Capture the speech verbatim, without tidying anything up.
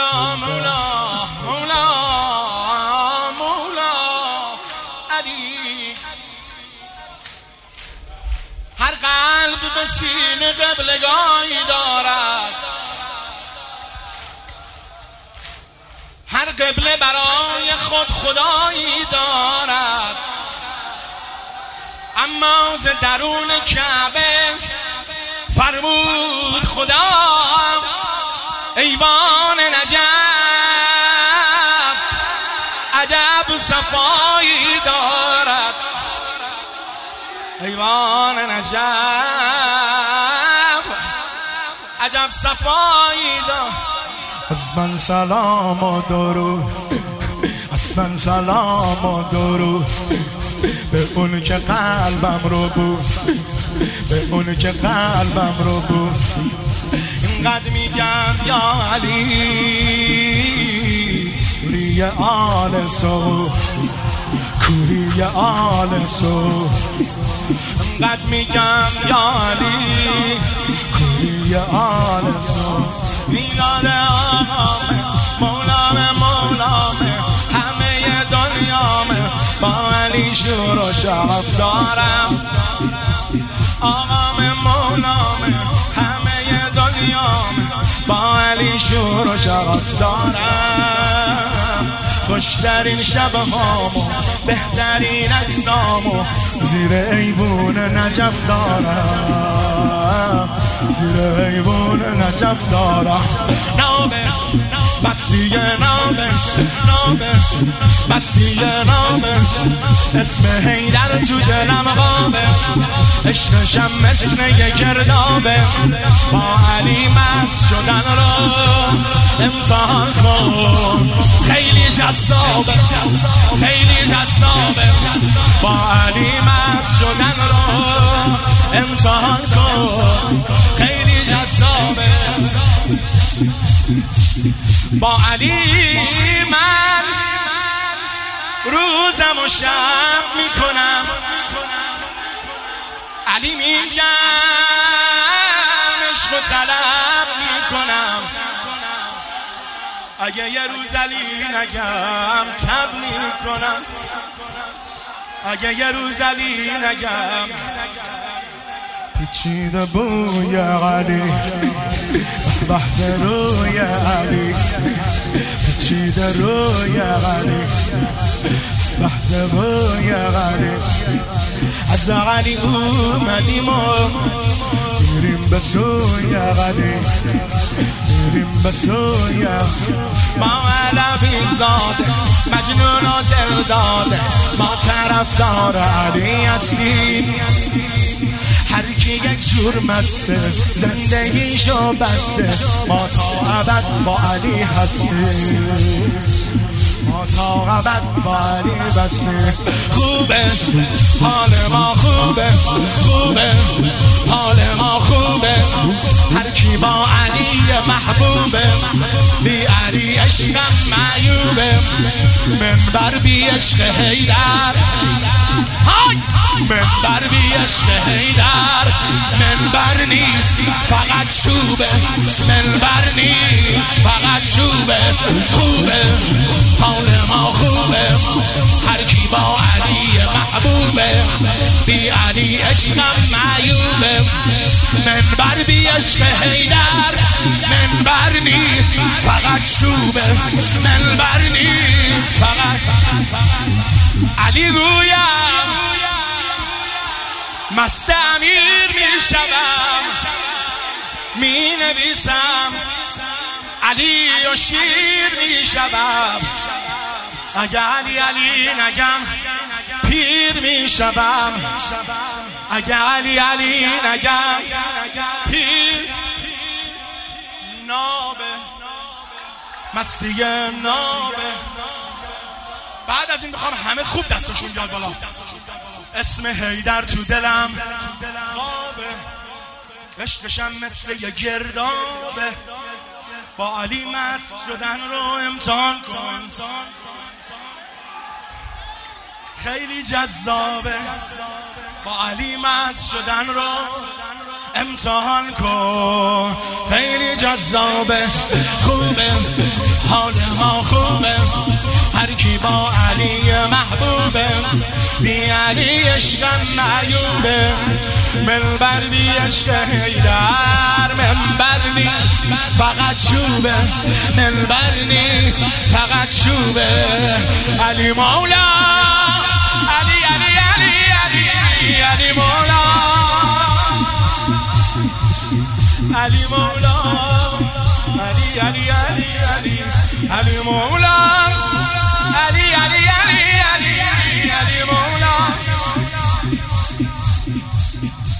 مولا مولا مولا مولا علی. هر قلب به سینه قبلگاهی دارد، هر قبله برای خود خدایی دارد، اما ز درون کعبه فرمود خدا ایوان نجف عجب صفایی دارد، ایوان نجف عجب صفایی دارد. از من سلام و درود، از من سلام و درود به اون که قلبم رو بود، به اون که قلبم رو بود. اینقدر میگم یا علی کوری آل سو، کوری آل سو. اینقدر میگم یا علی کوری آل سو. میلاد آقامه مولامه مولامه همه دنیامه، با علی شور و شرف دارم. آقامه مولامه همه دنیامه، با علی شور و شرف دارم. خوشترین شبهامو بهترین عکسامو زیر ایوون نجف دارم، زیر ایوون نجف دارم. نامس بسیه نامس نامس بسیه نامس، اسم حیدر تو دلم قامس، عشقشم مثل یه گردابه. با علی مست شدن رو امتحان کن، خیلی جذابه خیلی جذابه. با علی مست شدن رو امتحان کن، خیلی جذابه. با علی من روزم و شب میکنم، علی میگم عشق و طلب میکنم. اگه یه روز علی نگم تب میکنم، اگه یه روز علی نگم. پیچیده بوی علی بحث روی علی، پیچیده روی علی بحث روی علی. از علی اومدیم و میریم به سوی علی، میریم به سوی علی. ما علوی زاده مجنون و دل داده، ما طرفدار علی هستیم. هر کی یک جور مسته زندگیشو بسته، ما تا ابد با علی هستیم، ما تا ابد با علی بستیم. خوبه حال ما خوبه، خوبه حال ما خوبه. هر کی با علی محبوبه، بی علی عشقم معیوبه. منبر بی عشق حیدر، منبر بی عشق حیدر. منبر نیست فقط چوبه، منبر نیست فقط چوبه. خوبه حال ما خوبه، هر کی با علی محبوبه، بی علی عشقم معیوبه. منبر بی عشق حیدر، منبر نیست فقط چوبه، منبر نیست فقط. علی گویم مست امیر می شدم، می نویسم علی و شیر می شدم. اگه علی علی نگم پیر می شدم، اگه علی علی نگم پیر. نابه مستی نابه. بعد از این بخوام همه خوب دستشون بیاد بالا. اسم حیدر تو دلم قابه، عشقشم مثل یه گردابه. با علی مست شدن رو امتحان کن، خیلی جذابه. با علی مست شدن رو امتحان کن، خیلی جذابه. خوبه حال ما خوبه، هر کی با علی محبوبه، بی علی عشقم معیوبه. منبر بی عشق حیدر منبر نیست فقط چوبه، منبر نیست فقط چوبه. علی مولا، علی علی علی علی علی مولا، علی مولا، علی علی علی علی علی مولا، علی علی علی علی علی مولا.